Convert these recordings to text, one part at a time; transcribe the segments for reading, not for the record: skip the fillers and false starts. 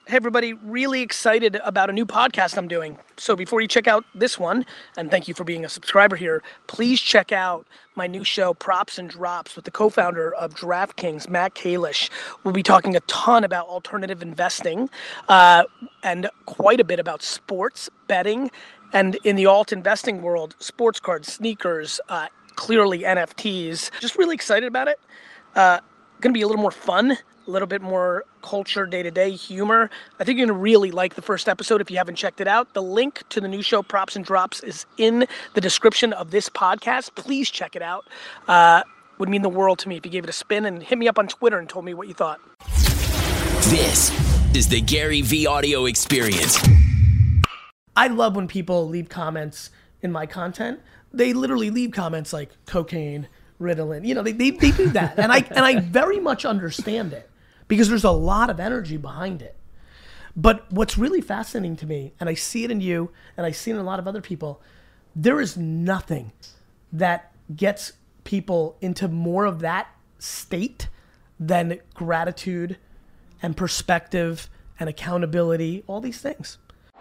Hey everybody, really excited about a new podcast I'm doing. So before you check out this one, and thank you for being a subscriber here, please check out my new show, Props and Drops, with the co-founder of DraftKings, Matt Kalish. We'll be talking a ton about alternative investing and quite a bit about sports, betting, and in the alt investing world, sports cards, sneakers, clearly NFTs. Just really excited about it. Gonna be a little more fun, a little bit more culture, day-to-day humor. I think you're gonna really like the first episode if you haven't checked it out. The link to the new show, Props and Drops, is in the description of this podcast. Please check it out. Would mean the world to me if you gave it a spin, and hit me up on Twitter and told me what you thought. This is the Gary V Audio Experience. I love when people leave comments in my content. They literally leave comments like cocaine, Ritalin, they do that. And I very much understand it because there's a lot of energy behind it. But what's really fascinating to me, and I see it in you, and I see it in a lot of other people, there is nothing that gets people into more of that state than gratitude and perspective and accountability, all these things.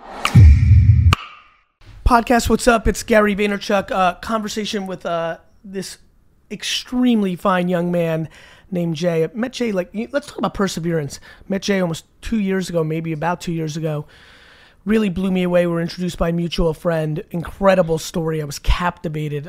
Podcast, what's up? It's Gary Vaynerchuk. Conversation with this extremely fine young man named Jay. I met Jay, let's talk about perseverance. Met Jay almost 2 years ago, maybe about 2 years ago. Really blew me away. We were introduced by a mutual friend. Incredible story. I was captivated.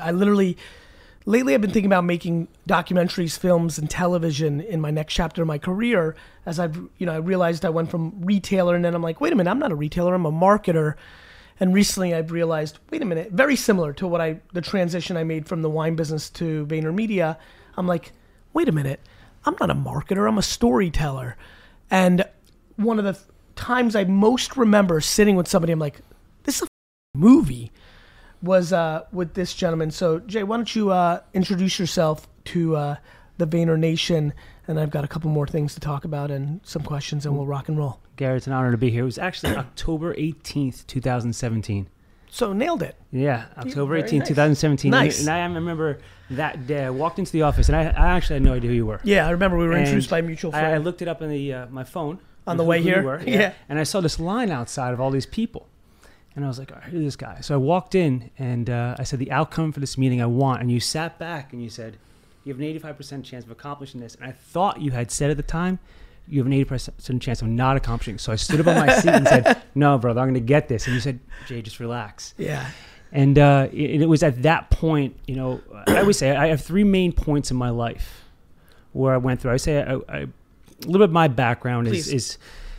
Lately I've been thinking about making documentaries, films, and television in my next chapter of my career. As I realized I went from retailer, and then I'm like, wait a minute, I'm not a retailer, I'm a marketer. And recently I've realized, wait a minute, very similar to the transition I made from the wine business to VaynerMedia. I'm like, wait a minute, I'm not a marketer, I'm a storyteller. And one of the times I most remember sitting with somebody, I'm like, this is a movie, was with this gentleman. So Jay, why don't you introduce yourself to the Vayner Nation, and I've got a couple more things to talk about and some questions, and we'll rock and roll. Gary, it's an honor to be here. It was actually October 18th, 2017. So nailed it. Yeah, October 18th, nice. 2017. Nice. And I remember that day. I walked into the office, and I actually had no idea who you were. Yeah, I remember we were And introduced by a mutual friend. I looked it up on my phone. On the way who you here? were, Yeah. And I saw this line outside of all these people. And I was like, all right, who's this guy? So I walked in, and I said, the outcome for this meeting I want. And you sat back, and you said, you have an 85% chance of accomplishing this. And I thought you had said at the time, you have an 80% chance of not accomplishing. So I stood up on my seat and said, no, brother, I'm going to get this. And you said, Jay, just relax. Yeah. And it was at that point, I always say I have three main points in my life where I went through. I say a little bit of my background is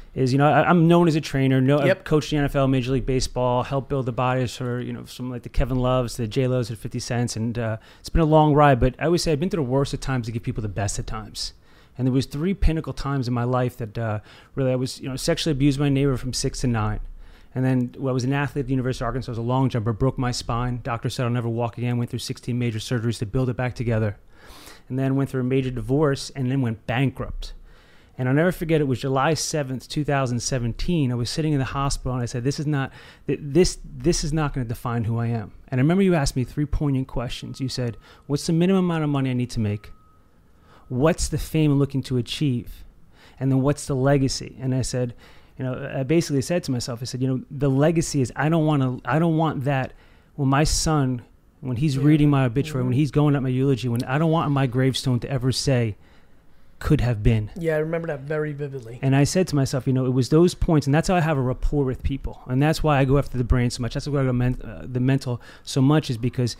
I'm known as a trainer. I've coached the NFL, Major League Baseball, helped build the bodies for, some like the Kevin Loves, the J Lo's, the 50 Cents. And it's been a long ride, but I always say I've been through the worst of times to give people the best of times. And there was three pinnacle times in my life that really I was, sexually abused by a neighbor from 6 to 9. And then I was an athlete at the University of Arkansas. I was a long jumper, broke my spine. Doctor said I'll never walk again. Went through 16 major surgeries to build it back together. And then went through a major divorce and then went bankrupt. And I'll never forget, it was July 7th, 2017. I was sitting in the hospital and I said, this is not going to define who I am. And I remember you asked me three poignant questions. You said, what's the minimum amount of money I need to make? What's the fame I'm looking to achieve? And then what's the legacy? And I said, I basically said to myself, I said, the legacy is I don't want that when my son, when he's reading my obituary, when he's going at my eulogy, when I don't want on my gravestone to ever say, could have been. Yeah, I remember that very vividly. And I said to myself, it was those points, and that's how I have a rapport with people. And that's why I go after the brain so much. That's why I go the mental so much, is because,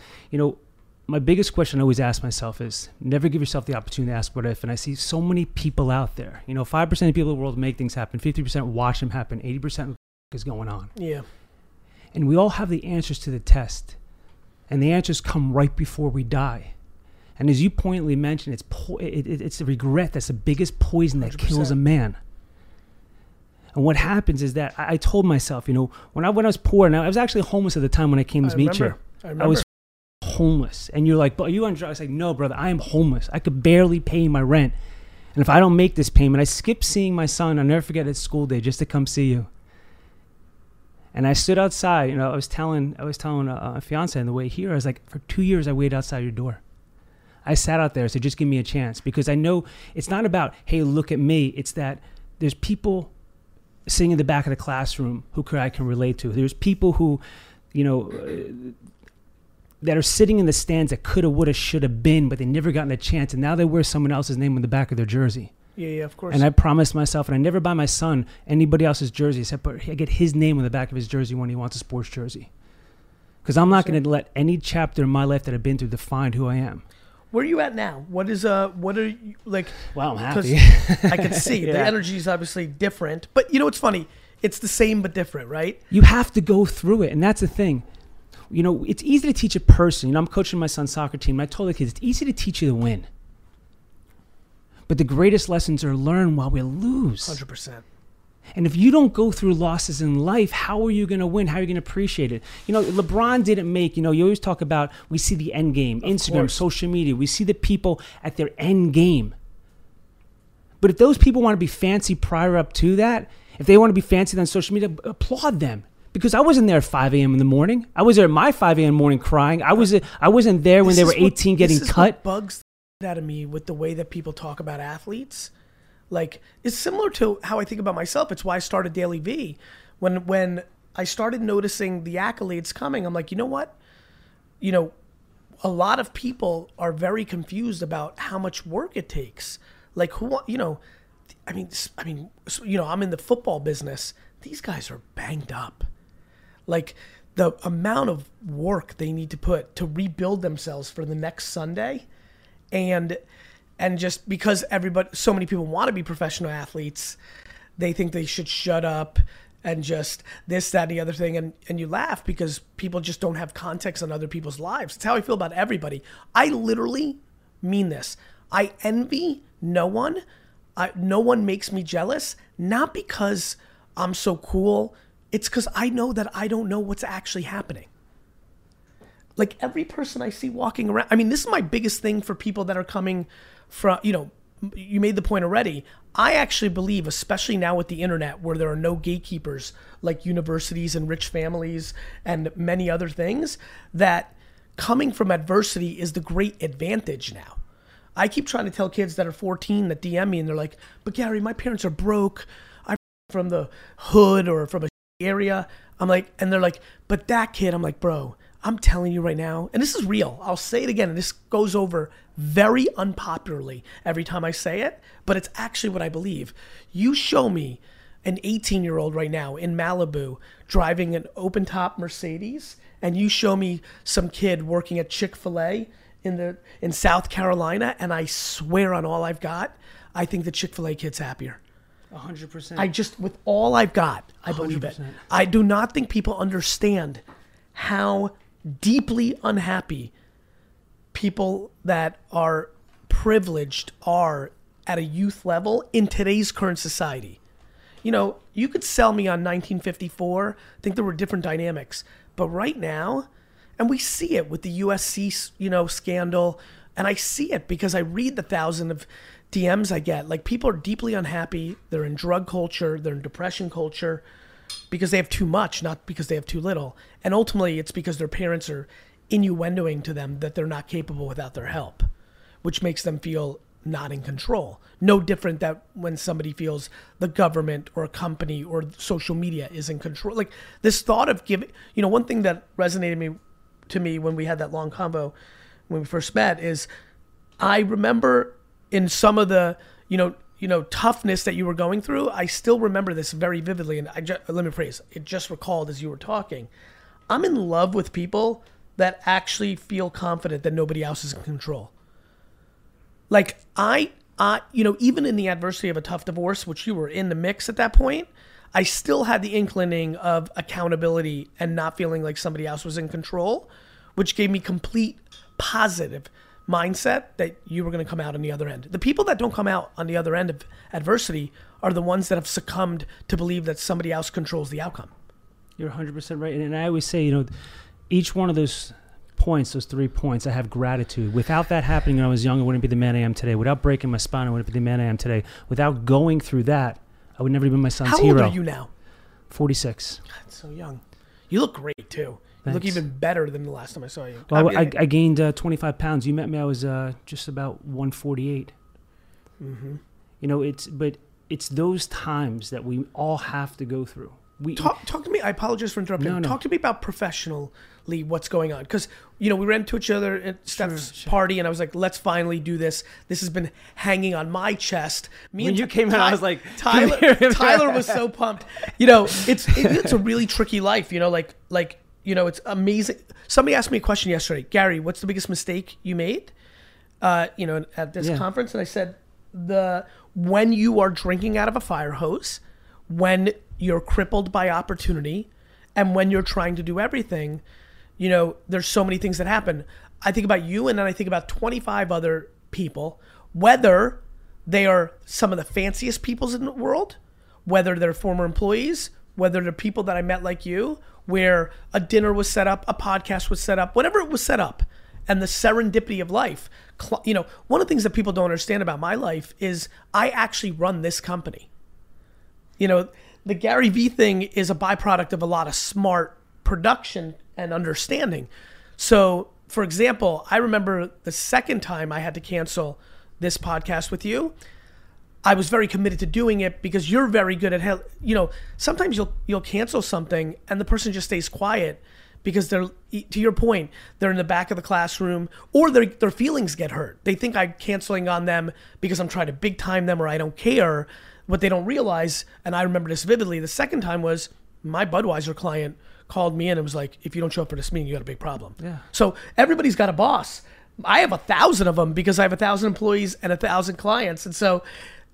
my biggest question I always ask myself is never give yourself the opportunity to ask what if. And I see so many people out there. 5% of people in the world make things happen. 50% watch them happen. 80% is going on. Yeah. And we all have the answers to the test. And the answers come right before we die. And as you pointedly mentioned, it's the regret that's the biggest poison that 100%. Kills a man. And what happens is that I told myself, when I was poor, and I was actually homeless at the time when I came to meet you. I was homeless. And you're like, but are you on drugs? I was like, no, brother, I am homeless. I could barely pay my rent. And if I don't make this payment, I skip seeing my son. I'll never forget his school day just to come see you. And I stood outside, I was telling a fiance on the way here, I was like, for 2 years I waited outside your door. I sat out there, so just give me a chance, because I know it's not about, hey, look at me. It's that there's people sitting in the back of the classroom who I can relate to. There's people who, that are sitting in the stands that coulda, woulda, shoulda been, but they never gotten a chance, and now they wear someone else's name on the back of their jersey. Yeah, of course. And I promised myself, and I never buy my son anybody else's jersey except I get his name on the back of his jersey when he wants a sports jersey. Because I'm not going to let any chapter in my life that I've been through define who I am. Where are you at now? What are you like? Wow, I'm happy. I can see the energy is obviously different, but it's funny. It's the same but different, right? You have to go through it, and that's the thing. It's easy to teach a person. I'm coaching my son's soccer team, and I told the kids, it's easy to teach you to win. But the greatest lessons are learned while we lose. 100%. And if you don't go through losses in life, how are you going to win? How are you going to appreciate it? LeBron didn't make, you always talk about, we see the end game, Instagram, social media. We see the people at their end game. But if those people want to be fancy prior up to that, if they want to be fancy on social media, applaud them. Because I wasn't there at 5 a.m. in the morning. I was there at my 5 a.m. morning crying. I wasn't there when they were 18 getting cut. What bugs out of me with the way that people talk about athletes. Like, it's similar to how I think about myself. It's why I started Daily V. When I started noticing the accolades coming, I'm like, you know what? A lot of people are very confused about how much work it takes. Like, I'm in the football business. These guys are banged up. Like, the amount of work they need to put to rebuild themselves for the next Sunday, and just because so many people want to be professional athletes, they think they should shut up and just this, that, and the other thing. And you laugh because people just don't have context on other people's lives. It's how I feel about everybody. I literally mean this. I envy no one. No one makes me jealous, not because I'm so cool. It's because I know that I don't know what's actually happening. Like, every person I see walking around, this is my biggest thing for people that are coming from, you made the point already. I actually believe, especially now with the internet, where there are no gatekeepers like universities and rich families and many other things, that coming from adversity is the great advantage now. I keep trying to tell kids that are 14 that DM me and they're like, but Gary, my parents are broke. I'm from the hood or from a area. I'm like, and they're like, but that kid, I'm like, bro, I'm telling you right now, and this is real. I'll say it again, and this goes over very unpopularly every time I say it, but it's actually what I believe. You show me an 18-year-old right now in Malibu driving an open-top Mercedes, and you show me some kid working at Chick-fil-A in South Carolina, and I swear on all I've got, I think the Chick-fil-A kid's happier. 100%. With all I've got, I believe 100%. it. I do not think people understand how deeply unhappy people that are privileged are at a youth level in today's current society. You could sell me on 1954. I think there were different dynamics. But right now, and we see it with the USC, scandal, and I see it because I read the 1,000 of DMs I get. Like, people are deeply unhappy. They're in drug culture. They're in depression culture because they have too much, not because they have too little. And ultimately, it's because their parents are innuendoing to them that they're not capable without their help, which makes them feel not in control. No different that when somebody feels the government or a company or social media is in control. Like, this thought of giving, one thing that resonated to me when we had that long convo when we first met is I remember in some of the, toughness that you were going through, I still remember this very vividly. And let me phrase, it just recalled as you were talking. I'm in love with people that actually feel confident that nobody else is in control. Like, even in the adversity of a tough divorce, which you were in the mix at that point, I still had the inkling of accountability and not feeling like somebody else was in control, which gave me complete positive mindset that you were going to come out on the other end. The people that don't come out on the other end of adversity are the ones that have succumbed to believe that somebody else controls the outcome. You're 100% right. And I always say, each one of those points, those 3 points, I have gratitude. Without that happening when I was young, I wouldn't be the man I am today. Without breaking my spine, I wouldn't be the man I am today. Without going through that, I would never be my son's hero. How old are you now? 46. God, so young. You look great, too. You look even better than the last time I saw you. Well, I gained 25 pounds. You met me, I was just about 148. Mm-hmm. But it's those times that we all have to go through. Talk to me. I apologize for interrupting. No. Talk to me about professionally what's going on. Because, we ran into each other at Steph's party, and I was like, let's finally do this. This has been hanging on my chest. When you came out, I was like, Tyler was so pumped. It's a really tricky life, it's amazing. Somebody asked me a question yesterday. Gary, what's the biggest mistake you made, at this conference? And I said, when you are drinking out of a fire hose, when you're crippled by opportunity, and when you're trying to do everything, there's so many things that happen. I think about you, and then I think about 25 other people, whether they are some of the fanciest people in the world, whether they're former employees, whether they're people that I met like you, where a dinner was set up, a podcast was set up, whatever it was set up, and the serendipity of life. One of the things that people don't understand about my life is I actually run this company. The Gary V thing is a byproduct of a lot of smart production and understanding. So, for example, I remember the second time I had to cancel this podcast with you, I was very committed to doing it because you're very good at, sometimes you'll cancel something and the person just stays quiet because they're, to your point, they're in the back of the classroom, or their feelings get hurt. They think I'm canceling on them because I'm trying to big time them or I don't care. What they don't realize, and I remember this vividly, the second time was my Budweiser client called me in and was like, if you don't show up for this meeting, you got a big problem. Yeah. So everybody's got a boss. I have 1,000 of them because I have 1,000 employees and 1,000 clients. And so,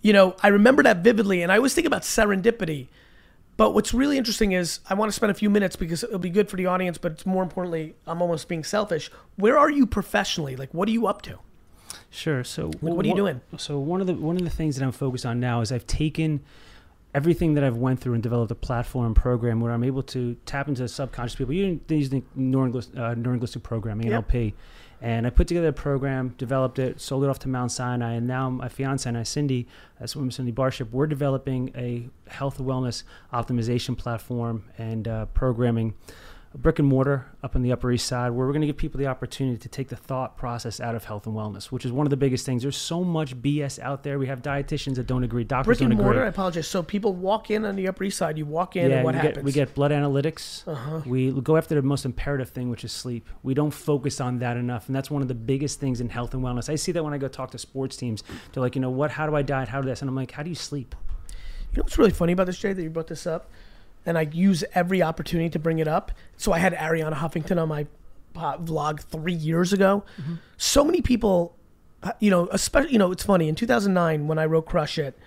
I remember that vividly, and I always think about serendipity. But what's really interesting is I want to spend a few minutes because it'll be good for the audience, but it's more importantly, I'm almost being selfish. Where are you professionally? Like, what are you up to? Sure. So what are you doing? So one of the things that I'm focused on now is I've taken everything that I've went through and developed a platform program where I'm able to tap into the subconscious people using neurolinguistic programming, NLP. And I put together a program, developed it, sold it off to Mount Sinai, and now my fiance and I, Cindy, that's Cindy Barship, we're developing a health and wellness optimization platform and programming, a brick and mortar up on the Upper East Side, where we're going to give people the opportunity to take the thought process out of health and wellness, which is one of the biggest things. There's so much BS out there. We have dietitians that don't agree, doctors brick and don't mortar, agree. I apologize. So people walk in on the Upper East Side, you walk in, and what happens? We get blood analytics. We go after the most imperative thing, which is sleep. We don't focus on that enough, and that's one of the biggest things in health and wellness. I see that when I go talk to sports teams. They're like, how do I diet? How do this? And I'm like, how do you sleep? You know what's really funny about this, Jay, that you brought this up? And I use every opportunity to bring it up. So I had Ariana Huffington on my vlog 3 years ago. Mm-hmm. So many people, especially, it's funny. In 2009, when I wrote Crush It,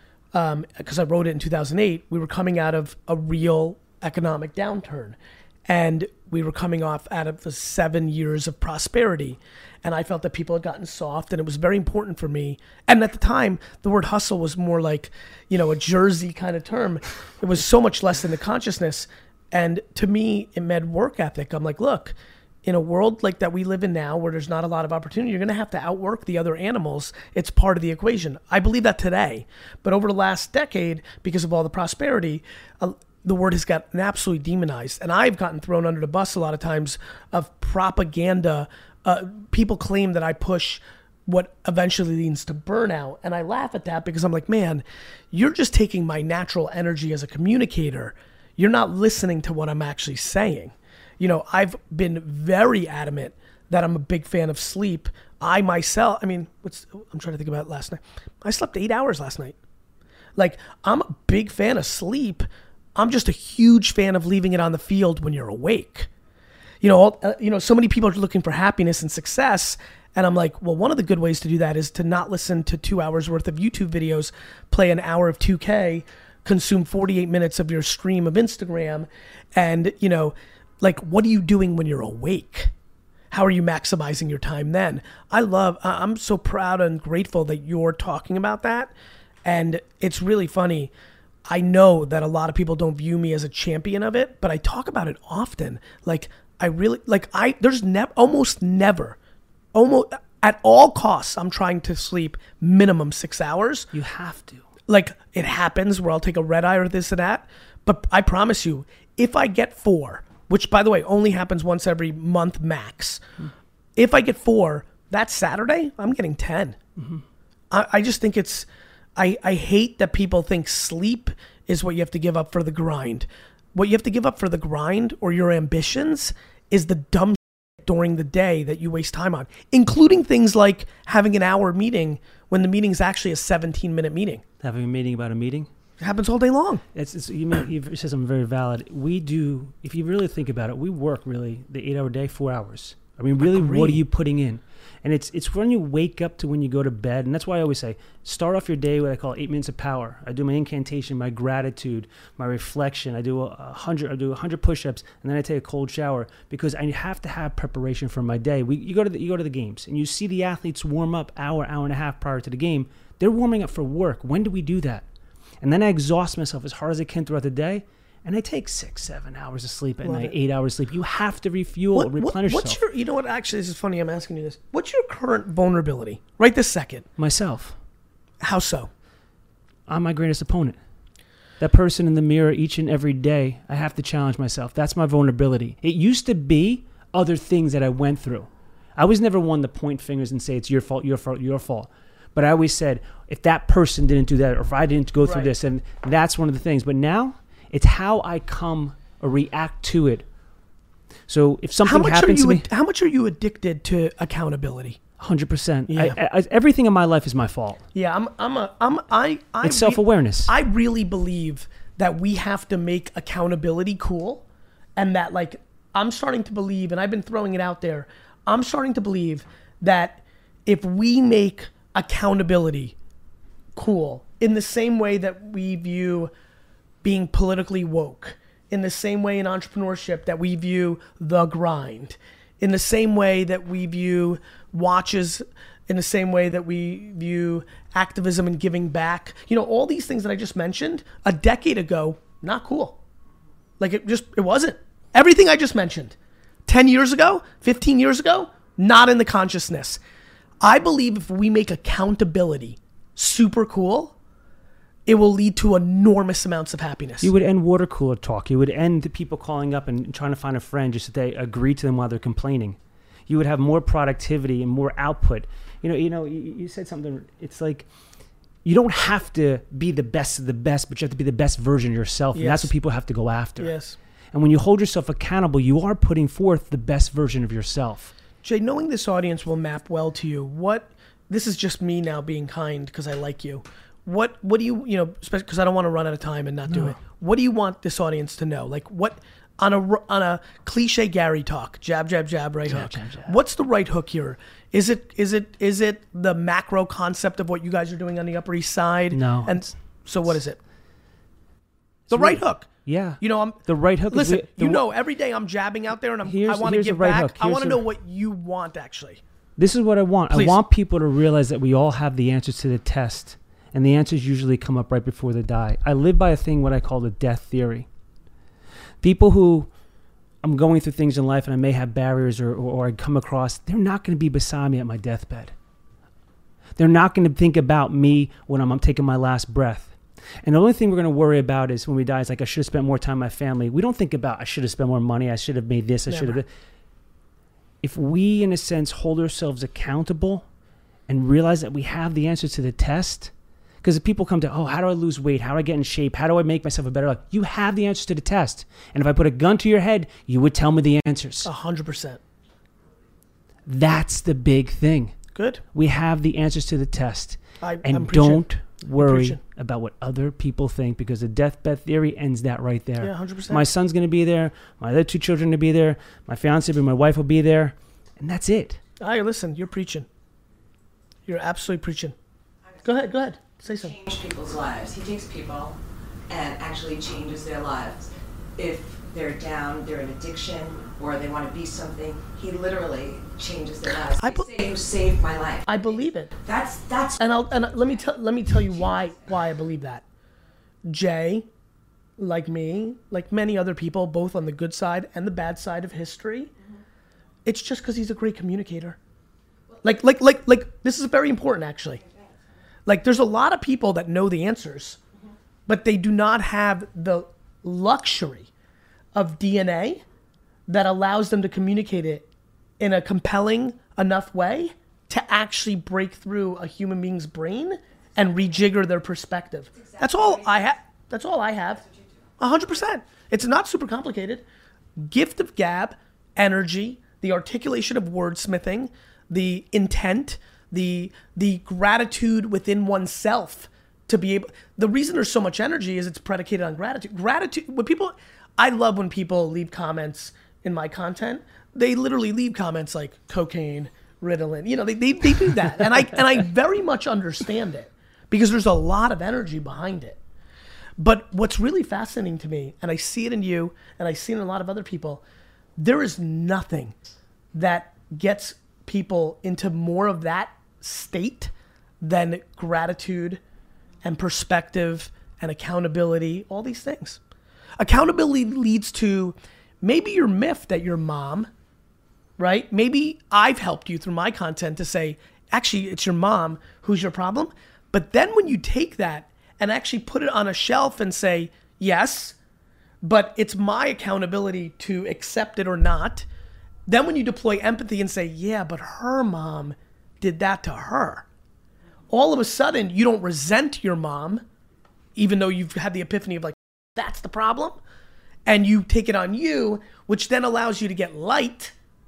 because I wrote it in 2008, we were coming out of a real economic downturn. And we were coming off out of the 7 years of prosperity. And I felt that people had gotten soft, and it was very important for me. And at the time, the word hustle was more like, a Jersey kind of term. It was so much less in the consciousness. And to me, it meant work ethic. I'm like, look, in a world like that we live in now, where there's not a lot of opportunity, you're going to have to outwork the other animals. It's part of the equation. I believe that today. But over the last decade, because of all the prosperity, the word has gotten absolutely demonized. And I've gotten thrown under the bus a lot of times of propaganda. People claim that I push what eventually leads to burnout. And I laugh at that because I'm like, man, you're just taking my natural energy as a communicator. You're not listening to what I'm actually saying. I've been very adamant that I'm a big fan of sleep. I'm trying to think about last night. I slept 8 hours last night. Like, I'm a big fan of sleep. I'm just a huge fan of leaving it on the field when you're awake. So many people are looking for happiness and success. And I'm like, well, one of the good ways to do that is to not listen to 2 hours worth of YouTube videos, play an hour of 2K, consume 48 minutes of your stream of Instagram. And, what are you doing when you're awake? How are you maximizing your time then? I'm so proud and grateful that you're talking about that. And it's really funny. I know that a lot of people don't view me as a champion of it, but I talk about it often. There's almost never, at all costs, I'm trying to sleep minimum 6 hours. You have to. It happens where I'll take a red eye or this or that. But I promise you, if I get 4, which by the way, only happens once every month max. If I get 4, that Saturday, I'm getting 10. Mm-hmm. I just think it's I hate that people think sleep is what you have to give up for the grind. What you have to give up for the grind or your ambitions is the dumb shit during the day that you waste time on, including things like having an hour meeting when the meeting is actually a 17-minute meeting. Having a meeting about a meeting? It happens all day long. You said something very valid. We do, if you really think about it, we work really the 8-hour day, 4 hours. I mean, really, what are you putting in? And it's when you wake up to when you go to bed. And that's why I always say, start off your day with what I call 8 minutes of power. I do my incantation, my gratitude, my reflection. I do 100 push-ups, and then I take a cold shower because I have to have preparation for my day. You go to the games, and you see the athletes warm up hour and a half prior to the game. They're warming up for work. When do we do that? And then I exhaust myself as hard as I can throughout the day. And I take 6-7 hours of sleep at night, 8 hours of sleep. You have to refuel, replenish yourself. You know what? Actually, this is funny. I'm asking you this. What's your current vulnerability right this second? Myself. How so? I'm my greatest opponent. That person in the mirror each and every day, I have to challenge myself. That's my vulnerability. It used to be other things that I went through. I was never one to point fingers and say it's your fault, your fault, your fault. But I always said, if that person didn't do that, or if I didn't go through this, and that's one of the things. But now, it's how I come or react to it. So if something happens to me... How much are you addicted to accountability? 100%. Yeah. Everything in my life is my fault. Yeah, it's self-awareness. I really believe that we have to make accountability cool, and that, like, I'm starting to believe, and I've been throwing it out there, I'm starting to believe that if we make accountability cool in the same way that we view being politically woke, in the same way in entrepreneurship that we view the grind, in the same way that we view watches, in the same way that we view activism and giving back, all these things that I just mentioned a decade ago, not cool. Like it wasn't. Everything I just mentioned 10 years ago, 15 years ago, not in the consciousness. I believe if we make accountability super cool, it will lead to enormous amounts of happiness. You would end water cooler talk. You would end the people calling up and trying to find a friend just so they agree to them while they're complaining. You would have more productivity and more output. You said something. It's like you don't have to be the best of the best, but you have to be the best version of yourself. And that's what people have to go after. Yes. And when you hold yourself accountable, you are putting forth the best version of yourself. Jay, knowing this audience will map well to you, this is just me now being kind because I like you. What do you, especially because I don't want to run out of time and not do it. What do you want this audience to know? Like what, on a cliche Gary talk, jab, jab, jab, right hook. Jab, jab. What's the right hook here? Is it the macro concept of what you guys are doing on the Upper East Side? No. And so what is it? The right hook. Yeah. The right hook. Listen, every day I'm jabbing out there and I want to give back. I want to know what you want actually. This is what I want. Please. I want people to realize that we all have the answers to the test. And the answers usually come up right before they die. I live by a thing what I call the death theory. People who I'm going through things in life and I may have barriers or I come across, they're not going to be beside me at my deathbed. They're not going to think about me when I'm taking my last breath. And the only thing we're going to worry about is when we die, it's like I should have spent more time with my family. We don't think about I should have spent more money, I should have made this, I should have... If we, in a sense, hold ourselves accountable and realize that we have the answers to the test... Because if people come to, how do I lose weight? How do I get in shape? How do I make myself a better life? You have the answers to the test. And if I put a gun to your head, you would tell me the answers. 100%. That's the big thing. Good. We have the answers to the test. I'm don't worry about what other people think because the deathbed theory ends that right there. Yeah, 100%. My son's going to be there. My other 2 children will be there. My fiance, my wife will be there. And that's it. Listen, you're preaching. You're absolutely preaching. Go ahead. Say something. Change people's lives. He takes people and actually changes their lives. If they're down, they're in addiction, or they want to be something, he literally changes their lives. They say, you saved my life. I believe it. That's. And let me tell you why I believe that. Jay, like me, like many other people, both on the good side and the bad side of history, it's just because he's a great communicator. Like this is very important actually. Like, there's a lot of people that know the answers, but they do not have the luxury of DNA that allows them to communicate it in a compelling enough way to actually break through a human being's brain and rejigger their perspective. That's all I have. That's all I have. 100%. It's not super complicated. Gift of gab, energy, the articulation of wordsmithing, the intent, the gratitude within oneself to be able. The reason there's so much energy is it's predicated on gratitude. Gratitude. I love when people leave comments in my content. They literally leave comments like cocaine, Ritalin. You know, they do that, and I very much understand it because there's a lot of energy behind it. But what's really fascinating to me, and I see it in you, and I see it in a lot of other people, there is nothing that gets people into more of that state than gratitude and perspective and accountability, all these things. Accountability leads to maybe you're miffed at your mom, right? Maybe I've helped you through my content to say, actually, it's your mom who's your problem. But then when you take that and actually put it on a shelf and say, yes, but it's my accountability to accept it or not. Then when you deploy empathy and say, yeah, but her mom did that to her. All of a sudden, you don't resent your mom, even though you've had the epiphany of like, that's the problem. And you take it on you, which then allows you to get light.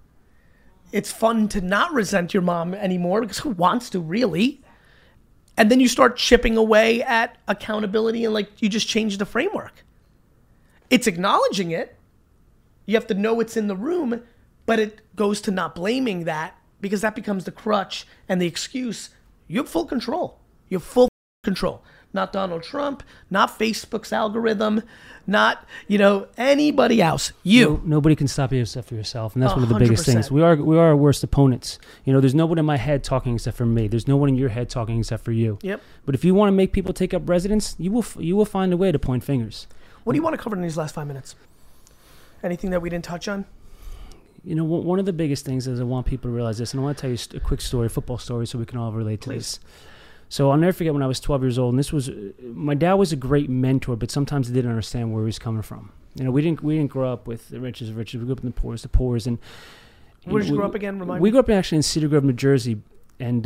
It's fun to not resent your mom anymore because who wants to really? And then you start chipping away at accountability and like you just change the framework. It's acknowledging it. You have to know it's in the room, but it goes to not blaming that because that becomes the crutch and the excuse. You have full control. You have full control. Not Donald Trump, not Facebook's algorithm, not, anybody else. Nobody can stop you except for yourself. And that's one of the biggest things. We are our worst opponents. There's no one in my head talking except for me. There's no one in your head talking except for you. Yep. But if you want to make people take up residence, you will find a way to point fingers. What do you want to cover in these last 5 minutes? Anything that we didn't touch on? One of the biggest things is I want people to realize this, and I want to tell you a quick story, a football story, so we can all relate to this. So I'll never forget when I was 12 years old, and my dad was a great mentor, but sometimes he didn't understand where he was coming from. We didn't grow up with the richest of riches. We grew up in the poorest. And where did you grow up again? Remind me. We grew up actually in Cedar Grove, New Jersey, and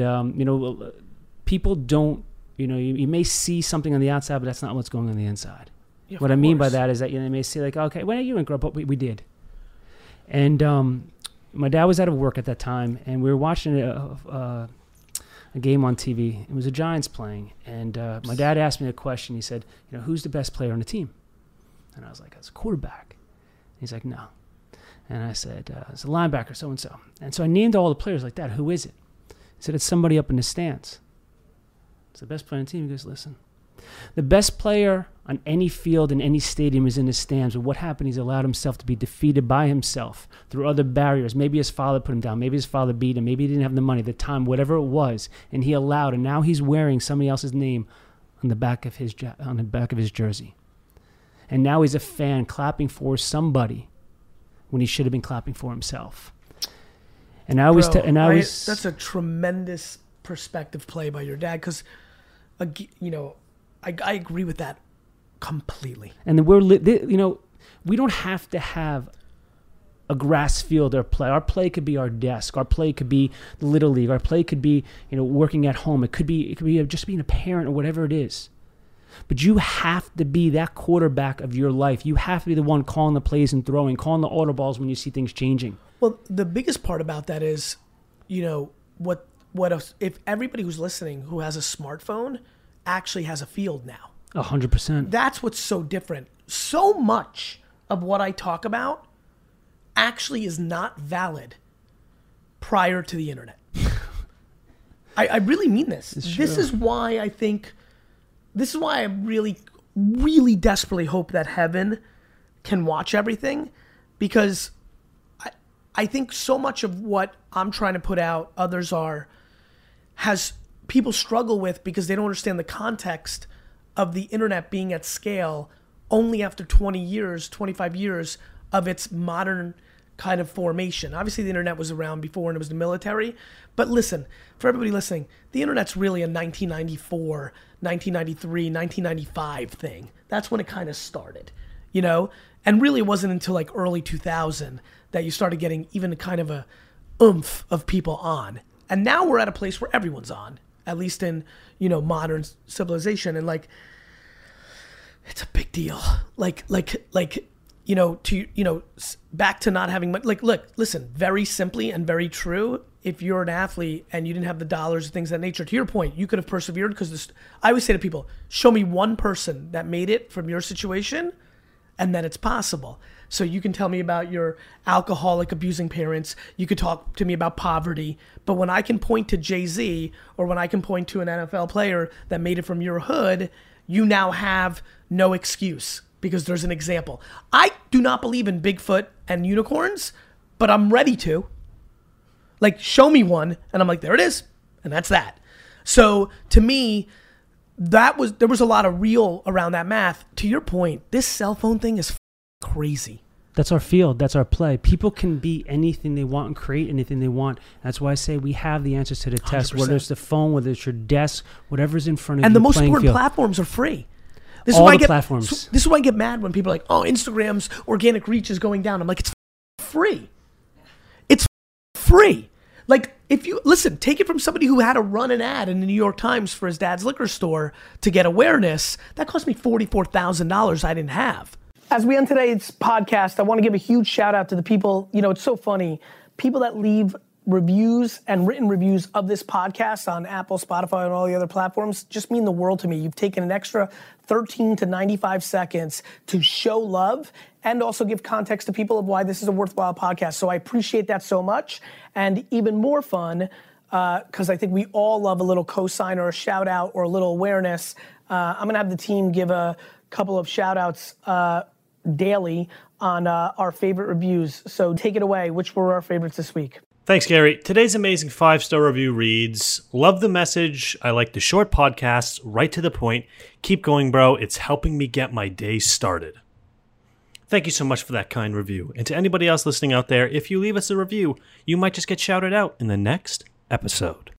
people don't. You may see something on the outside, but that's not what's going on the inside. Yeah, what I mean by that is that they may say like, okay, well, you didn't grow up, but we did. And my dad was out of work at that time, and we were watching a game on TV. It was the Giants playing, and my dad asked me a question. He said, who's the best player on the team? And I was like, it's a quarterback. He's like, no. And I said, it's a linebacker, so-and-so. And so I named all the players like that. Who is it? He said, it's somebody up in the stands. It's the best player on the team. He goes, listen, the best player on any field in any stadium is in the stands. But what happened? He's allowed himself to be defeated by himself through other barriers. Maybe his father put him down. Maybe his father beat him. Maybe he didn't have the money, the time, whatever it was, and he allowed. And now he's wearing somebody else's name on the back of his jersey. And now he's a fan clapping for somebody when he should have been clapping for himself. And that's a tremendous perspective play by your dad because, I agree with that completely. And then we don't have to have a grass field or play. Our play could be our desk. Our play could be the Little League. Our play could be, working at home. It could be just being a parent or whatever it is. But you have to be that quarterback of your life. You have to be the one calling the plays and throwing, calling the audibles when you see things changing. Well, the biggest part about that is, if everybody who's listening who has a smartphone actually has a field now. 100%. That's what's so different. So much of what I talk about actually is not valid prior to the internet. I really mean this. This is why I really, really desperately hope that heaven can watch everything, because I think so much of what I'm trying to put out, others has people struggle with because they don't understand the context of the internet being at scale only after 20 years, 25 years of its modern kind of formation. Obviously, the internet was around before and it was the military. But listen, for everybody listening, the internet's really a 1994, 1993, 1995 thing. That's when it kind of started, And really it wasn't until like early 2000 that you started getting even kind of a oomph of people on. And now we're at a place where everyone's on. at least in, modern civilization. And like, it's a big deal. Back to not having much, look, listen, very simply and very true. If you're an athlete and you didn't have the dollars and things of that nature, to your point, you could have persevered because I always say to people, show me one person that made it from your situation and that it's possible. So you can tell me about your alcoholic abusing parents. You could talk to me about poverty. But when I can point to Jay-Z or when I can point to an NFL player that made it from your hood, you now have no excuse because there's an example. I do not believe in Bigfoot and unicorns, but I'm ready to. Like, show me one, and I'm like, there it is, and that's that. So to me, there was a lot of real around that math. To your point, this cell phone thing is crazy. That's our field. That's our play. People can be anything they want and create anything they want. That's why I say we have the answers to the test, 100%. whether it's the phone, whether it's your desk, whatever's in front of you. And the most important platforms are free. This All is the platforms. This is why I get mad when people are like, oh, Instagram's organic reach is going down. I'm like, it's free. It's free. Like, if you, listen, take it from somebody who had to run an ad in the New York Times for his dad's liquor store to get awareness. That cost me $44,000 I didn't have. As we end today's podcast, I want to give a huge shout out to the people, it's so funny, people that leave reviews and written reviews of this podcast on Apple, Spotify, and all the other platforms just mean the world to me. You've taken an extra 13 to 95 seconds to show love and also give context to people of why this is a worthwhile podcast. So I appreciate that so much. And even more fun, because I think we all love a little cosign or a shout out or a little awareness. I'm gonna have the team give a couple of shout outs daily on our favorite reviews. So take it away. Which were our favorites this week? Thanks, Gary. Today's amazing 5-star review reads, love the message. I like the short podcasts, right to the point. Keep going, bro. It's helping me get my day started. Thank you so much for that kind review. And to anybody else listening out there, if you leave us a review, you might just get shouted out in the next episode.